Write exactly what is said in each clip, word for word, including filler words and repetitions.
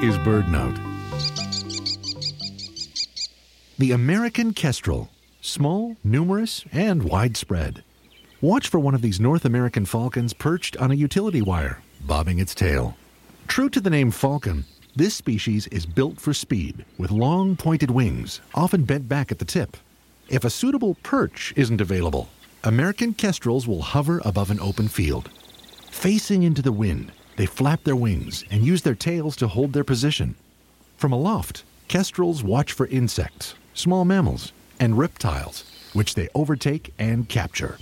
is BirdNote. The American kestrel. Small, numerous, and widespread. Watch for one of these North American falcons perched on a utility wire, bobbing its tail. True to the name falcon, this species is built for speed, with long pointed wings, often bent back at the tip. If a suitable perch isn't available, American kestrels will hover above an open field. Facing into the wind, they flap their wings and use their tails to hold their position. From aloft, kestrels watch for insects, small mammals, and reptiles, which they overtake and capture.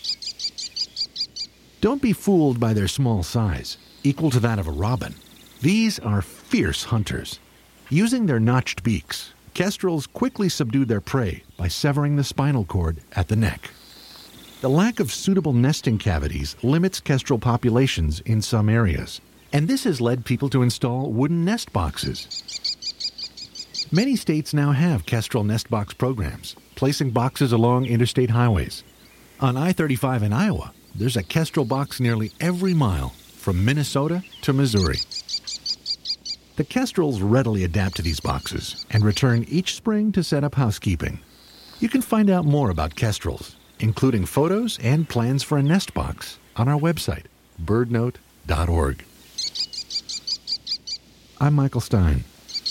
Don't be fooled by their small size, equal to that of a robin. These are fierce hunters. Using their notched beaks, kestrels quickly subdue their prey by severing the spinal cord at the neck. The lack of suitable nesting cavities limits kestrel populations in some areas, and this has led people to install wooden nest boxes. Many states now have kestrel nest box programs, placing boxes along interstate highways. On I thirty-five in Iowa, there's a kestrel box nearly every mile, from Minnesota to Missouri. The kestrels readily adapt to these boxes and return each spring to set up housekeeping. You can find out more about kestrels, including photos and plans for a nest box, on our website, bird note dot org. I'm Michael Stein.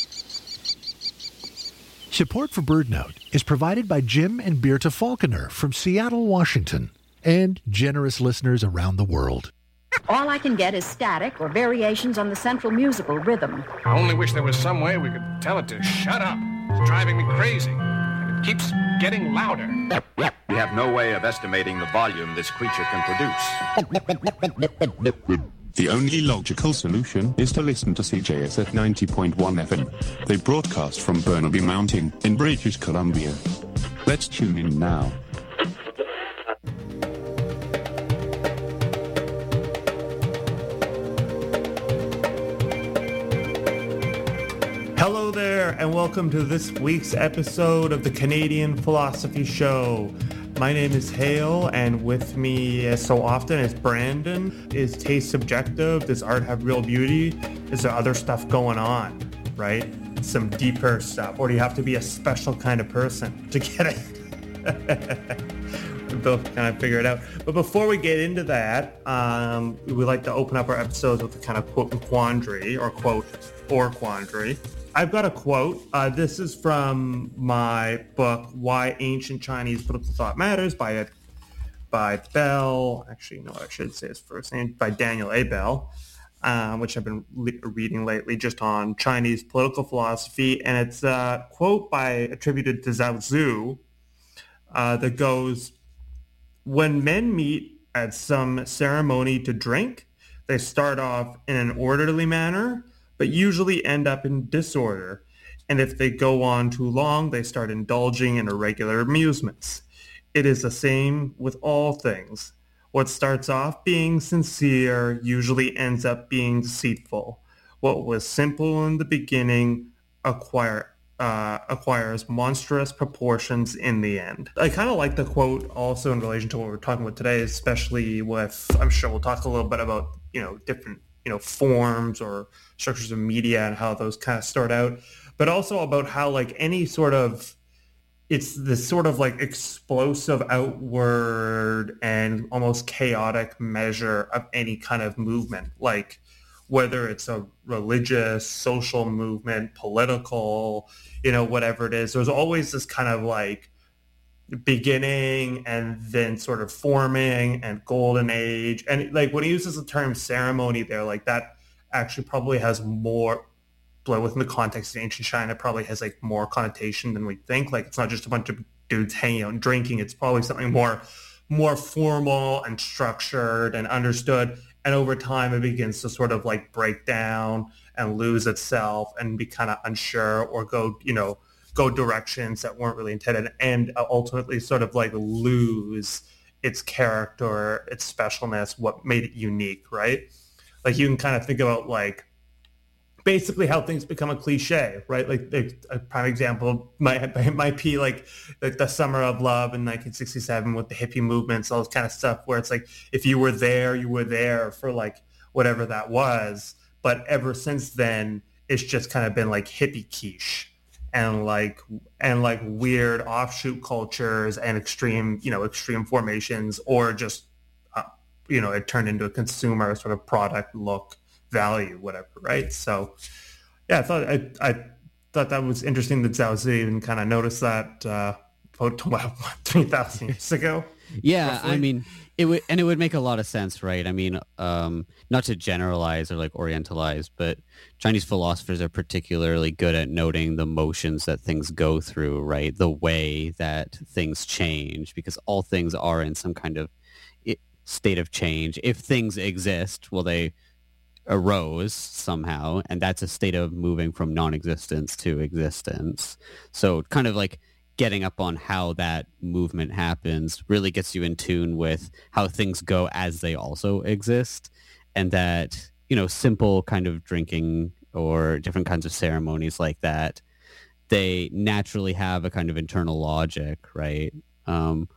Support for BirdNote is provided by Jim and Birta Falconer from Seattle, Washington, and generous listeners around the world. All I can get is static or variations on the central musical rhythm. I only wish there was some way we could tell it to shut up. It's driving me crazy. And it keeps getting louder. We have no way of estimating the volume this creature can produce. The only logical solution is to listen to C J S at ninety point one F M. They broadcast from Burnaby Mountain in British Columbia. Let's tune in now. Hello there, and welcome to this week's episode of the Canadian Philosophy Show. My name is Hale, and with me, as so often, is Brandon. Is taste subjective? Does art have real beauty? Is there other stuff going on, right? Some deeper stuff, or do you have to be a special kind of person to get it? We both kind of figure it out. But before we get into that, um, we like to open up our episodes with a kind of quote and quandary, or quote or quandary. I've got a quote. Uh, this is from my book, Why Ancient Chinese Political Thought Matters, by by Bell. Actually, no, I should say his first name, by Daniel A. Bell, uh, which I've been le- reading lately just on Chinese political philosophy. And it's a quote by attributed to Zhao Tzu uh, that goes, "When men meet at some ceremony to drink, they start off in an orderly manner, but usually end up in disorder. And if they go on too long, they start indulging in irregular amusements. It is the same with all things. What starts off being sincere usually ends up being deceitful. What was simple in the beginning acquire, uh, acquires monstrous proportions in the end." I kind of like the quote also in relation to what we're talking about today, especially with, I'm sure we'll talk a little bit about, you know, different you know, forms or structures of media and how those kind of start out, but also about how like any sort of, it's this sort of like explosive outward and almost chaotic measure of any kind of movement, like whether it's a religious, social movement, political, you know, whatever it is, there's always this kind of like beginning and then sort of forming and golden age. And like when he uses the term ceremony there, like that actually probably has more, like within the context of ancient China, probably has like more connotation than we think. Like it's not just a bunch of dudes hanging out and drinking. It's probably something more, more formal and structured and understood. And over time it begins to sort of like break down and lose itself and be kind of unsure or go, you know, go directions that weren't really intended and ultimately sort of like lose its character, its specialness, what made it unique, right? Like you can kind of think about like basically how things become a cliche, right? Like, like a prime example might, it might be like, like the Summer of Love in nineteen sixty-seven with the hippie movements, all this kind of stuff where it's like, if you were there, you were there for like whatever that was. But ever since then, it's just kind of been like hippie quiche and like and like weird offshoot cultures and extreme, you know, extreme formations, or just uh, you know, it turned into a consumer sort of product, look, value, whatever, right? So yeah, I thought I I thought that was interesting that Zhao Zi even kind of noticed that uh, about three thousand years ago. Yeah, roughly. I mean, it would, and it would make a lot of sense, right? I mean, um, not to generalize or like orientalize, but Chinese philosophers are particularly good at noting the motions that things go through, right? The way that things change, because all things are in some kind of state of change. If things exist, well, they arose somehow, and that's a state of moving from non-existence to existence. So kind of like getting up on how that movement happens really gets you in tune with how things go as they also exist, and that, you know, simple kind of drinking or different kinds of ceremonies like that, they naturally have a kind of internal logic, right? Um,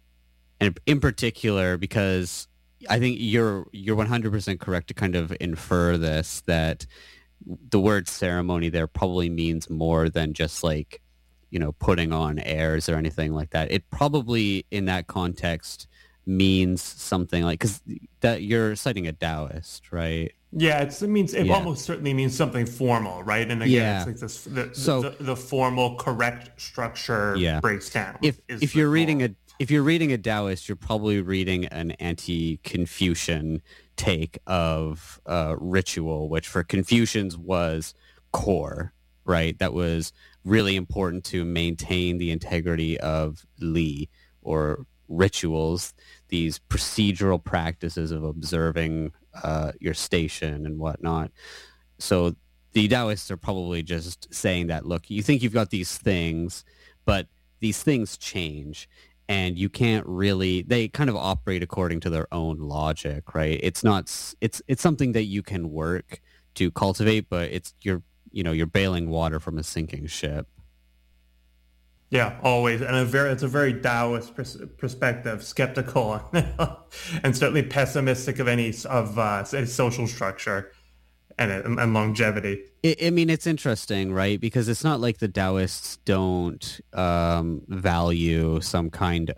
and in particular, because I think you're you're one hundred percent correct to kind of infer this, that the word ceremony there probably means more than just like, you know, putting on airs or anything like that. It probably in that context means something like, because that you're citing a Taoist, right? Yeah, it's, it means it Yeah. almost certainly means something formal, right? And again, Yeah. it's like this the, So- the, the formal correct structure Yeah. breaks down. If is if the you're reading goal. a if you're reading a Taoist, you're probably reading an anti-Confucian take of uh, ritual, which for Confucians was core, right? That was really important to maintain the integrity of Li, or rituals, these procedural practices of observing uh, your station and whatnot. So the Taoists are probably just saying that, look, you think you've got these things, but these things change, and you can't really, they kind of operate according to their own logic, right? It's not, it's it's something that you can work to cultivate, but it's, you're, you know, you're bailing water from a sinking ship. Yeah, always, and a very it's a very Taoist pers- perspective, skeptical and certainly pessimistic of any of uh, any social structure and, and longevity. I, I mean, it's interesting, right? Because it's not like the Taoists don't um, value some kind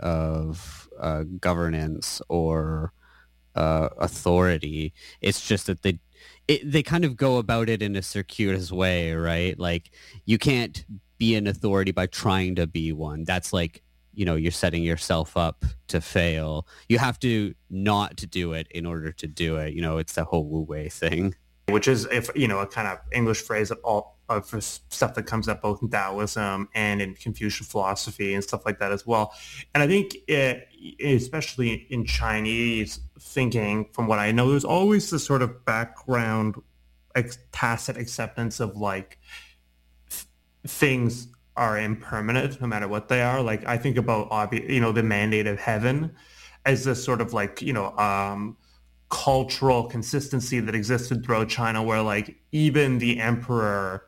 of uh, governance or uh, authority. It's just that they it, they kind of go about it in a circuitous way, right? Like, you can't be an authority by trying to be one. That's like, you know, you're setting yourself up to fail. You have to not to do it in order to do it. You know, it's the whole Wu Wei thing. Which is, if you know, a kind of English phrase of all uh, for stuff that comes up both in Taoism and in Confucian philosophy and stuff like that as well. And I think, it, especially in Chinese thinking, from what I know, there's always this sort of background ex- tacit acceptance of like th- things are impermanent no matter what they are. Like, I think about, obvi- you know, the mandate of heaven as this sort of like, you know, um, cultural consistency that existed throughout China, where like even the emperor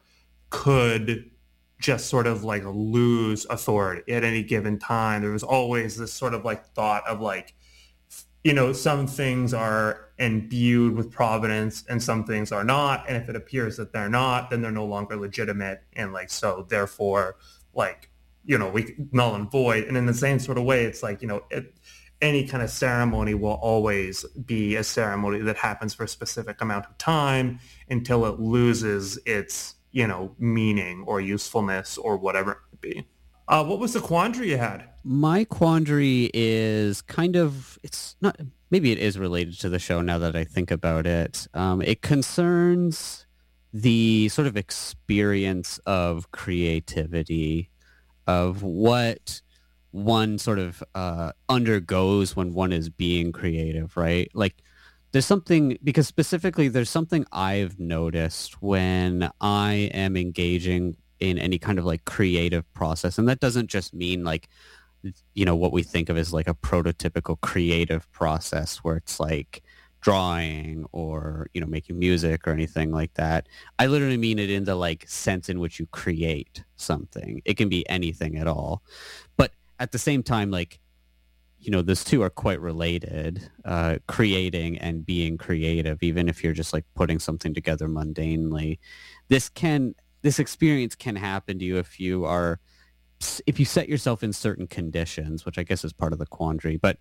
could just sort of like lose authority at any given time. There was always this sort of like thought of like, you know, some things are imbued with providence and some things are not. And if it appears that they're not, then they're no longer legitimate. And like, so therefore, like, you know, we null and void. And in the same sort of way, it's like, you know, it, any kind of ceremony will always be a ceremony that happens for a specific amount of time until it loses its, you know, meaning or usefulness or whatever it might be. Uh, what was the quandary you had? My quandary is kind of, it's not, maybe it is related to the show now that I think about it. Um, it concerns the sort of experience of creativity, of what one sort of uh, undergoes when one is being creative, right? Like, there's something, because specifically there's something I've noticed when I am engaging in any kind of like creative process. And that doesn't just mean like, you know, what we think of as like a prototypical creative process where it's like drawing or, you know, making music or anything like that. I literally mean it in the like sense in which you create something. It can be anything at all. But at the same time, like, you know, those two are quite related, uh, creating and being creative, even if you're just like putting something together mundanely. This can, this experience can happen to you if you are, if you set yourself in certain conditions, which I guess is part of the quandary. But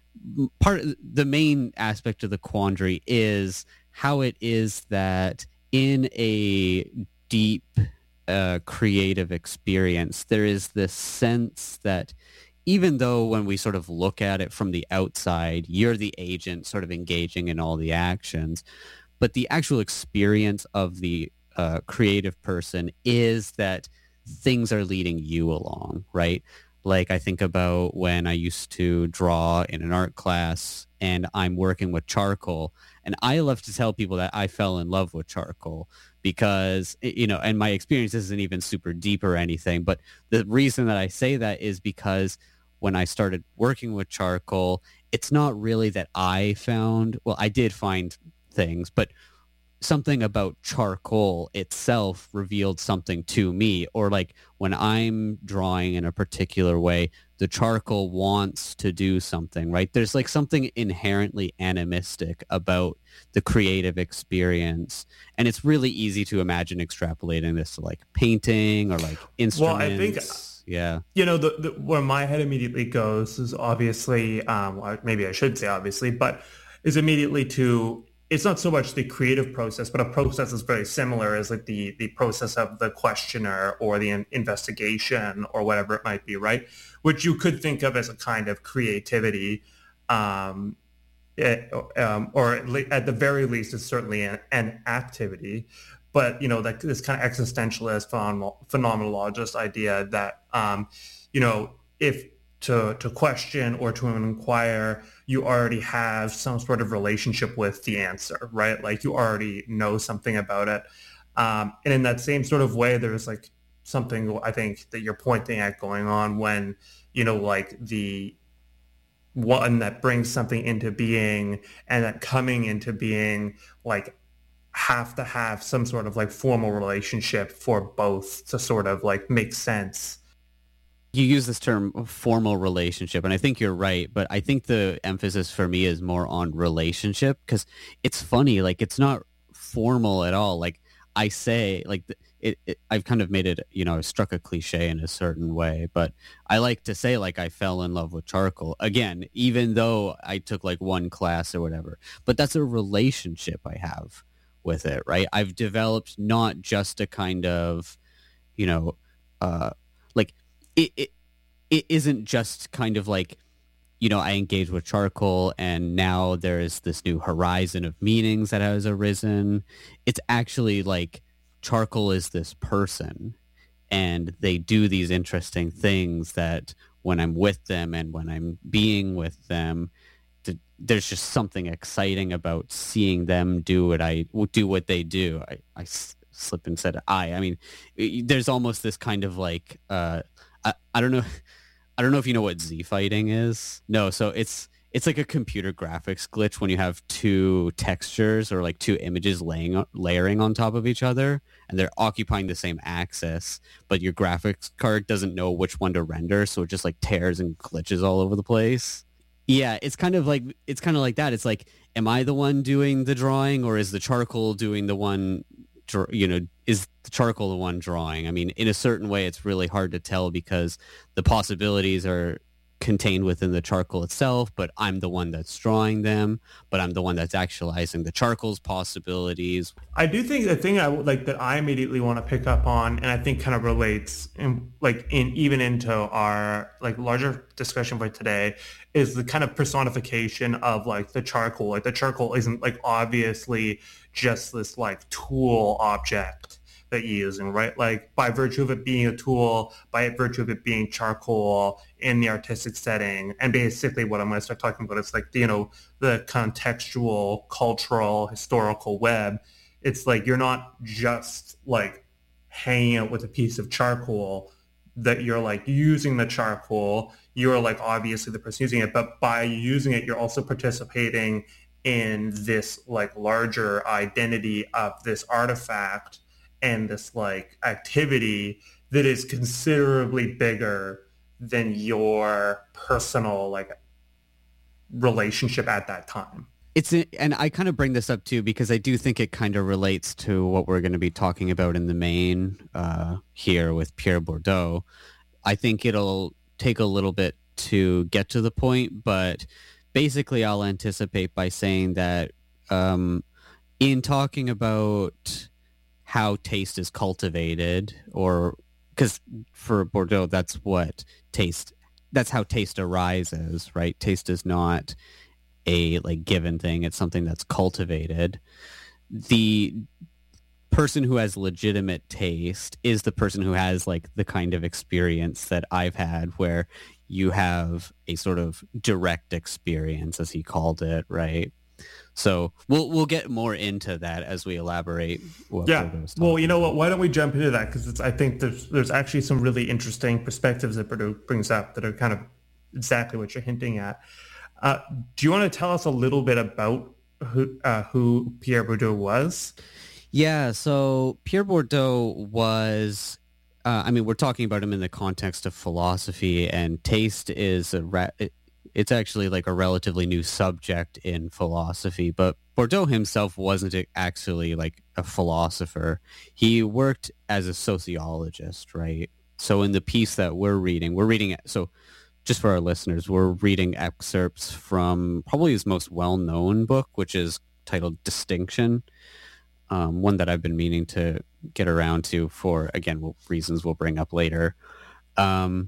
part of the main aspect of the quandary is how it is that in a deep uh, creative experience, there is this sense that even though when we sort of look at it from the outside, you're the agent sort of engaging in all the actions, but the actual experience of the uh, creative person is that things are leading you along, right? Like I think about when I used to draw in an art class and I'm working with charcoal, and I love to tell people that I fell in love with charcoal because, you know, and my experience isn't even super deep or anything, but the reason that I say that is because when I started working with charcoal, it's not really that I found, well, I did find things, but something about charcoal itself revealed something to me. Or like when I'm drawing in a particular way, the charcoal wants to do something, right? There's like something inherently animistic about the creative experience. And it's really easy to imagine extrapolating this to like painting or like instruments. Well, I think, yeah, you know, the, the, where my head immediately goes is obviously, um, maybe I should say obviously, but is immediately to, it's not so much the creative process, but a process is very similar as like the, the process of the questioner or the in- investigation or whatever it might be, right? Which you could think of as a kind of creativity, um, it, um, or at the very least, it's certainly an, an activity. But, you know, like this kind of existentialist phenom- phenomenologist idea that, um, you know, if to to question or to inquire, you already have some sort of relationship with the answer, right? Like you already know something about it. Um, and in that same sort of way, there's like something I think that you're pointing at going on when, you know, like the one that brings something into being and that coming into being like have to have some sort of like formal relationship for both to sort of like make sense. You use this term formal relationship, and I think you're right, but I think the emphasis for me is more on relationship because it's funny, like it's not formal at all. Like I say, like it, it, I've kind of made it, you know, struck a cliche in a certain way, but I like to say like I fell in love with charcoal again, even though I took like one class or whatever, but that's a relationship I have with it, right? I've developed not just a kind of, you know, uh, like it, it, it isn't just kind of like, you know, I engaged with charcoal and now there is this new horizon of meanings that has arisen. It's actually like charcoal is this person and they do these interesting things that when I'm with them and when I'm being with them, there's just something exciting about seeing them do what I do what they do. I, I slip and said I. I mean, there's almost this kind of like uh, I, I don't know, I don't know if you know what Z fighting is. No, so it's it's like a computer graphics glitch when you have two textures or like two images laying layering on top of each other and they're occupying the same axis, but your graphics card doesn't know which one to render, so it just like tears and glitches all over the place. Yeah, it's kind of like it's kind of like that. It's like, am I the one doing the drawing, or is the charcoal doing the one? You know, is the charcoal the one drawing? I mean, in a certain way, it's really hard to tell because the possibilities are contained within the charcoal itself. But I'm the one that's drawing them. But I'm the one that's actualizing the charcoal's possibilities. I do think the thing I like that I immediately want to pick up on, and I think kind of relates, in, like in even into our like larger discussion for today, is the kind of personification of like the charcoal. Like the charcoal isn't like obviously just this like tool object that you're using, right? Like by virtue of it being a tool, by virtue of it being charcoal in the artistic setting, and basically what I'm going to start talking about is like, you know, the contextual, cultural, historical web. It's like you're not just like hanging out with a piece of charcoal, that you're like using the charcoal, you're like obviously the person using it, but by using it, you're also participating in this like larger identity of this artifact and this like activity that is considerably bigger than your personal like relationship at that time. It's a, and I kind of bring this up too because I do think it kind of relates to what we're going to be talking about in the main uh, here with Pierre Bourdieu. I think it'll take a little bit to get to the point, but basically I'll anticipate by saying that um, in talking about how taste is cultivated, or because for Bourdieu, that's what taste, that's how taste arises, right? Taste is not a like given thing. It's something that's cultivated. The person who has legitimate taste is the person who has like the kind of experience that I've had where you have a sort of direct experience, as he called it, right? So we'll we'll get more into that as we elaborate. What yeah. Well, you know what? Why don't we jump into that? Because I think there's there's actually some really interesting perspectives that Bourdieu brings up that are kind of exactly what you're hinting at. Uh, do you want to tell us a little bit about who uh, who Pierre Bourdieu was? Yeah, so Pierre Bourdieu was, uh, I mean, we're talking about him in the context of philosophy, and taste is, a re- it's actually like a relatively new subject in philosophy, but Bourdieu himself wasn't actually like a philosopher. He worked as a sociologist, right? So in the piece that we're reading, we're reading, so just for our listeners, we're reading excerpts from probably his most well-known book, which is titled Distinction, um, one that I've been meaning to get around to for, again, we'll, reasons we'll bring up later. Um,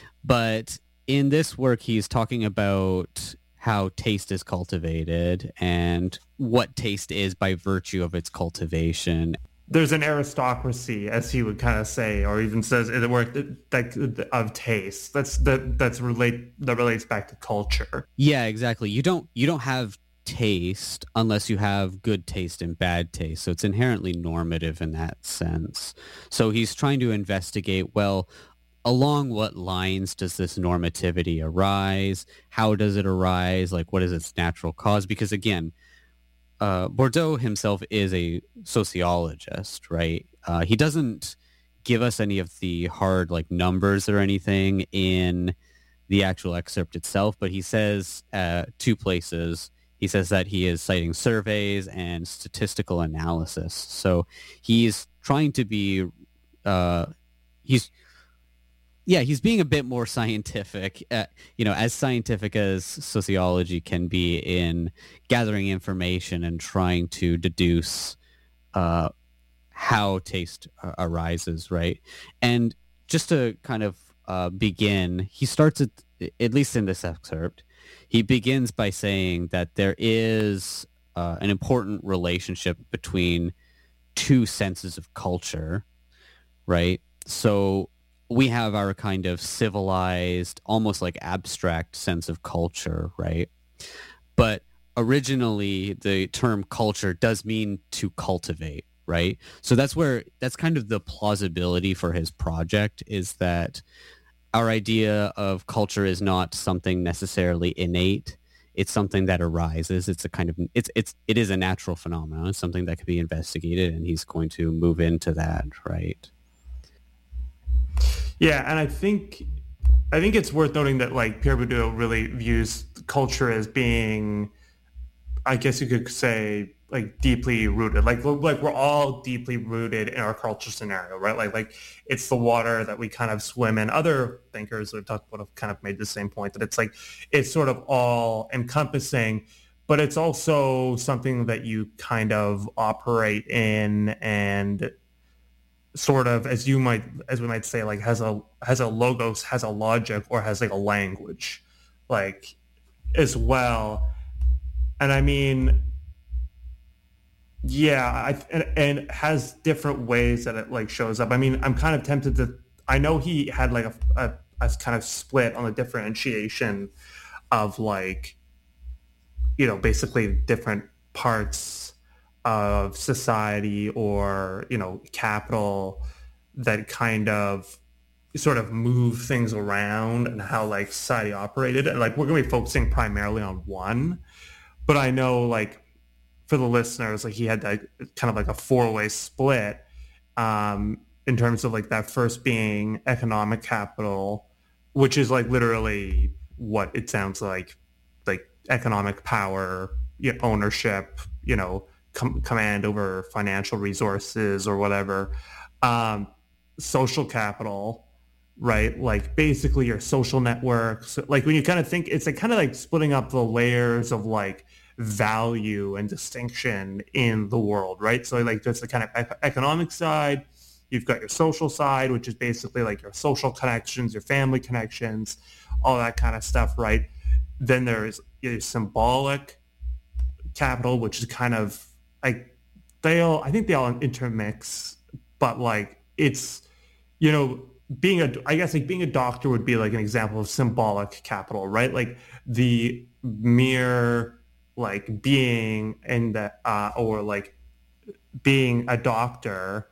but in this work, he's talking about how taste is cultivated and what taste is by virtue of its cultivation. There's an aristocracy, as he would kind of say, or even says in the work that, that of taste. That's that that's relate that relates back to culture. Yeah, exactly. You don't you don't have taste unless you have good taste and bad taste. So it's inherently normative in that sense. So he's trying to investigate, well, along what lines does this normativity arise? How does it arise? Like, what is its natural cause? Because again, Uh, Bourdieu himself is a sociologist, right? Uh, he doesn't give us any of the hard like numbers or anything in the actual excerpt itself, but he says uh, two places. He says that he is citing surveys and statistical analysis. So he's trying to be, uh, he's Yeah, he's being a bit more scientific, uh, you know, as scientific as sociology can be in gathering information and trying to deduce uh, how taste uh, arises, right? And just to kind of uh, begin, he starts at, at least in this excerpt, he begins by saying that there is uh, an important relationship between two senses of culture, right? So we have our kind of civilized, almost like abstract sense of culture, right? But originally, the term culture does mean to cultivate, right? So that's where, that's kind of the plausibility for his project, is that our idea of culture is not something necessarily innate. It's something that arises. It's a kind of, it's, it's, it is a natural phenomenon. It's something that can be investigated, and he's going to move into that, right? Yeah, and I think I think it's worth noting that like Pierre Bourdieu really views culture as being, I guess you could say, like deeply rooted. Like like we're all deeply rooted in our culture scenario, right? Like like it's the water that we kind of swim in. Other thinkers that we've talked about have kind of made the same point, that it's like it's sort of all encompassing, but it's also something that you kind of operate in and sort of, as you might, as we might say, like has a has a logos, has a logic, or has like a language, like as well. And I mean, yeah, I, and, and has different ways that it like shows up. I mean, I'm kind of tempted to. I know he had like a, a, a kind of split on the differentiation of like, you know, basically different parts of society, or you know, capital, that kind of sort of move things around and how like society operated. And like we're gonna be focusing primarily on one, but I know like for the listeners, like he had that kind of like a four-way split um in terms of like that first being economic capital, which is like literally what it sounds like like economic power, you know, ownership, you know, com- command over financial resources or whatever. Um, social capital, right? Like basically your social networks. Like when you kind of think, it's like kind of like splitting up the layers of like value and distinction in the world, right? So like there's the kind of ec- economic side. You've got your social side, which is basically like your social connections, your family connections, all that kind of stuff, right? Then there's your symbolic capital, which is kind of like they all, I think they all intermix, but like it's, you know, being a, I guess like being a doctor would be like an example of symbolic capital, right? Like the mere like being in the, uh, or like being a doctor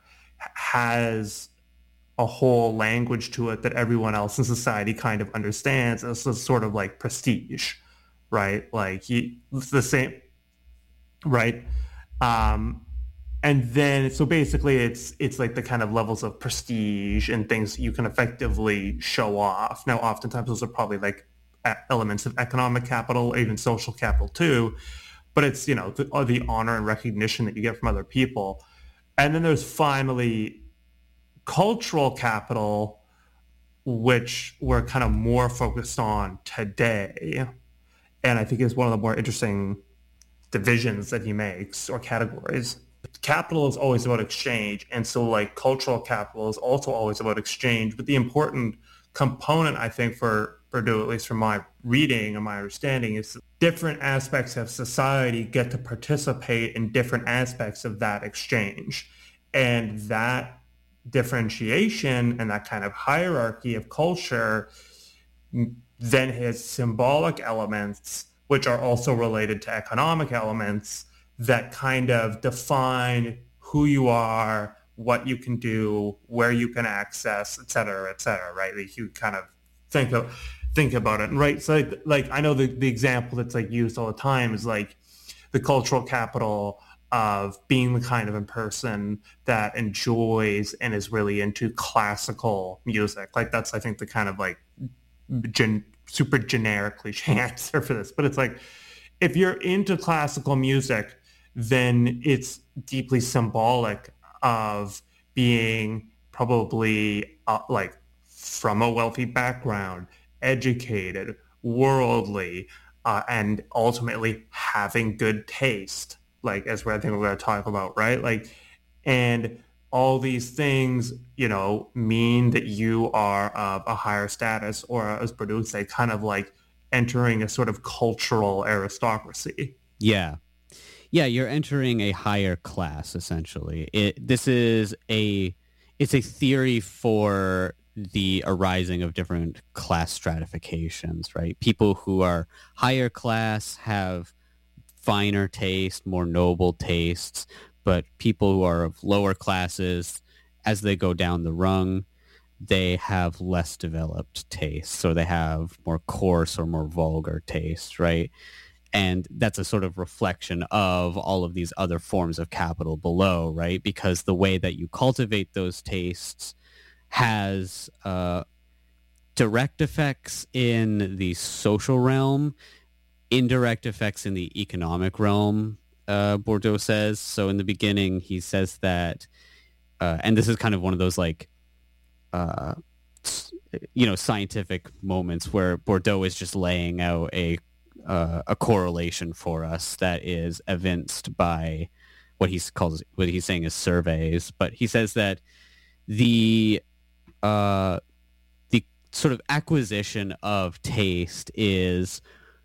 has a whole language to it that everyone else in society kind of understands as a sort of like prestige, right? Like you, it's the same, right? Um, and then, so basically it's, it's like the kind of levels of prestige and things you can effectively show off. Now, oftentimes those are probably like elements of economic capital, even social capital too, but it's, you know, the, the honor and recognition that you get from other people. And then there's finally cultural capital, which we're kind of more focused on today. And I think is one of the more interesting divisions that he makes or categories. Capital is always about exchange. And so like cultural capital is also always about exchange. But the important component, I think, for Bourdieu, at least from my reading and my understanding, is different aspects of society get to participate in different aspects of that exchange. And that differentiation and that kind of hierarchy of culture then has symbolic elements, which are also related to economic elements that kind of define who you are, what you can do, where you can access, et cetera, et cetera, right? Like you kind of think of, think about it, right? So like, like I know the, the example that's like used all the time is like the cultural capital of being the kind of a person that enjoys and is really into classical music. Like that's, I think, the kind of like gen, super generic cliche answer for this. But it's like, if you're into classical music, then it's deeply symbolic of being probably uh, like from a wealthy background, educated, worldly, uh, and ultimately having good taste. Like, as I think we're going to talk about, right? Like, and all these things, you know, mean that you are of a higher status, or as Bourdieu would say, kind of like entering a sort of cultural aristocracy. Yeah. Yeah, you're entering a higher class, essentially. It, this is a, it's a theory for the arising of different class stratifications, right? People who are higher class have finer taste, more noble tastes, but people who are of lower classes, as they go down the rung, they have less developed tastes, so they have more coarse or more vulgar tastes, right? And that's a sort of reflection of all of these other forms of capital below, right? Because the way that you cultivate those tastes has uh, direct effects in the social realm, indirect effects in the economic realm, uh, Bourdieu says. So in the beginning, he says that, uh, and this is kind of one of those like, uh, you know, scientific moments where Bourdieu is just laying out a uh, a correlation for us that is evinced by what he calls, what he's saying is surveys. But he says that the uh, the sort of acquisition of taste is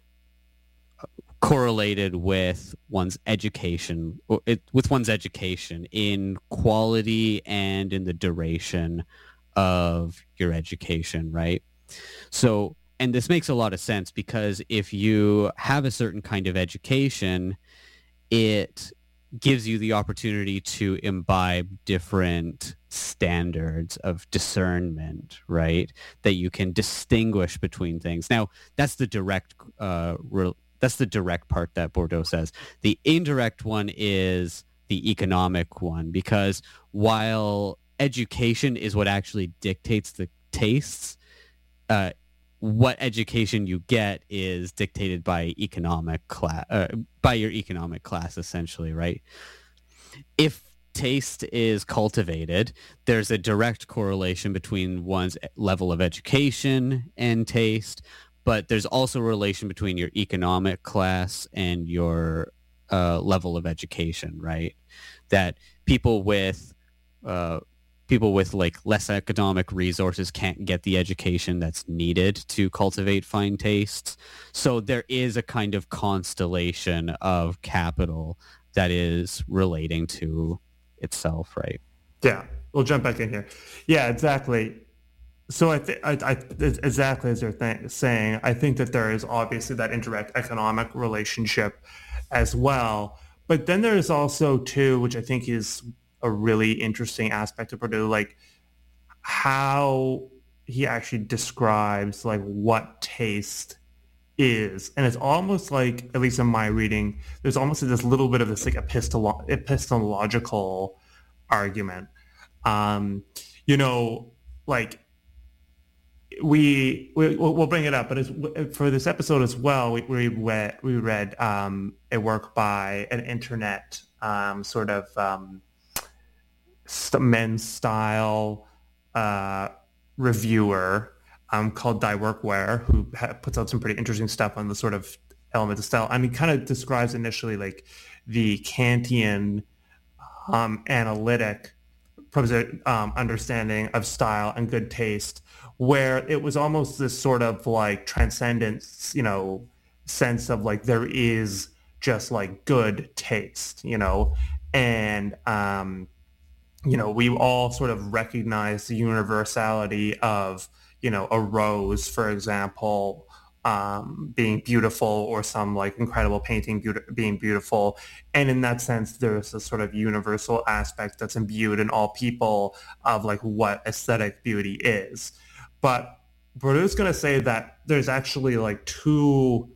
correlated with one's education, it, with one's education in quality and in the duration of your education, right? So, and this makes a lot of sense because if you have a certain kind of education, it gives you the opportunity to imbibe different standards of discernment, right? That you can distinguish between things. Now, that's the direct uh, re- That's the direct part that Bourdieu says. The indirect one is the economic one, because while education is what actually dictates the tastes, uh, what education you get is dictated by economic class, uh, by your economic class, essentially, right? If taste is cultivated, there's a direct correlation between one's level of education and taste, but there's also a relation between your economic class and your uh, level of education, right? That people with uh, people with like less economic resources can't get the education that's needed to cultivate fine tastes. So there is a kind of constellation of capital that is relating to itself, right? Yeah, we'll jump back in here. Yeah, exactly. So I think, I, I, exactly as you're th- saying, I think that there is obviously that indirect economic relationship as well. But then there's also too, which I think is a really interesting aspect of Bourdieu, like how he actually describes like what taste is. And it's almost like, at least in my reading, there's almost this little bit of this like epistolo- epistemological argument. Um, you know, like we, we we'll bring it up, but it's, for this episode as well, we, we read we read um, a work by an internet um, sort of um, men's style uh, reviewer um, called Die Workwear, who ha- puts out some pretty interesting stuff on the sort of elements of style. I mean, kind of describes initially like the Kantian um, analytic um, understanding of style and good taste, where it was almost this sort of like transcendence, you know, sense of like there is just like good taste, you know, and um, you know, we all sort of recognize the universality of, you know, a rose, for example, um, being beautiful, or some like incredible painting be- being beautiful. And in that sense, there's a sort of universal aspect that's imbued in all people of like what aesthetic beauty is. But Bourdieu's going to say that there's actually like two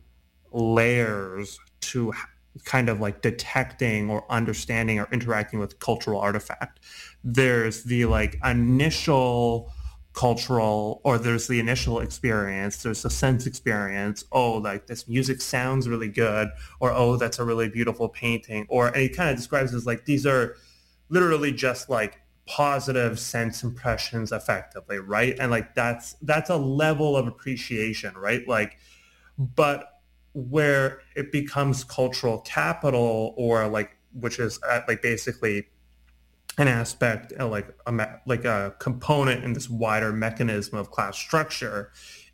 layers to kind of like detecting or understanding or interacting with cultural artifact. There's the like initial cultural, or there's the initial experience, there's the sense experience, oh, like this music sounds really good, or oh, that's a really beautiful painting, or, and he kind of describes it as like these are literally just like positive sense impressions effectively, right? And like that's that's a level of appreciation, right? Like, but where it becomes cultural capital, or like, which is uh, like basically an aspect, uh, like a like a component in this wider mechanism of class structure,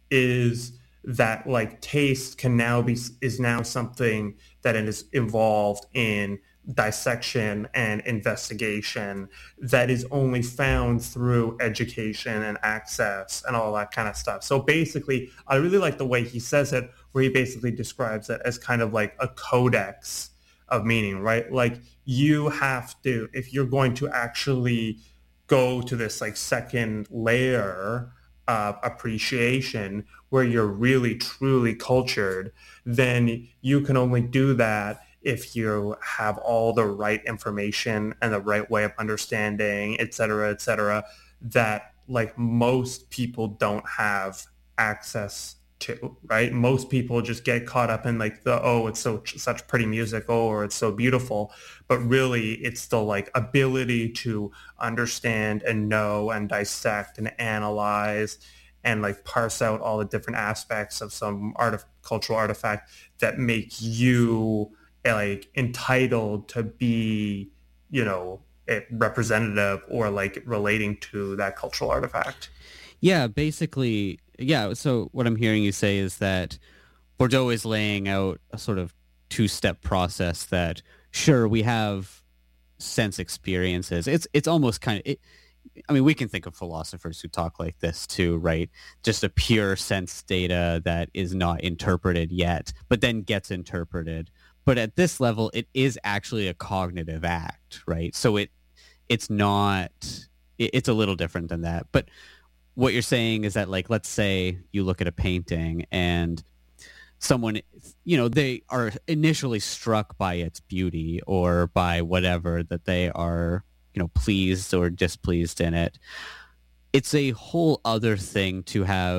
is that like taste can now be is now something that is involved in dissection and investigation that is only found through education and access and all that kind of stuff. So basically, I really like the way he says it, where he basically describes it as kind of like a codex of meaning, right? Like you have to, if you're going to actually go to this like second layer of appreciation where you're really truly cultured, then you can only do that if you have all the right information and the right way of understanding, et cetera, et cetera, that like most people don't have access to, right? Most people just get caught up in like the, oh, it's so such pretty music, oh, or it's so beautiful. But really, it's the like ability to understand and know and dissect and analyze and like parse out all the different aspects of some art cultural artifact that make you like entitled to be, you know, a representative or like relating to that cultural artifact. Yeah, basically, yeah. So what I'm hearing you say is that Bourdieu is laying out a sort of two-step process that, sure, we have sense experiences. It's it's almost kind of, it, I mean, we can think of philosophers who talk like this too, right? Just a pure sense data that is not interpreted yet, but then gets interpreted. But at this level, it is actually a cognitive act, right? So it it's not, it, it's a little different than that. But what you're saying is that, like, let's say you look at a painting and someone, you know, they are initially struck by its beauty or by whatever that they are, you know, pleased or displeased in it. It's a whole other thing to have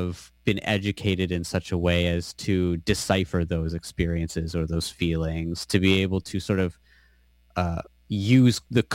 been educated in such a way as to decipher those experiences or those feelings, to be able to sort of uh, use the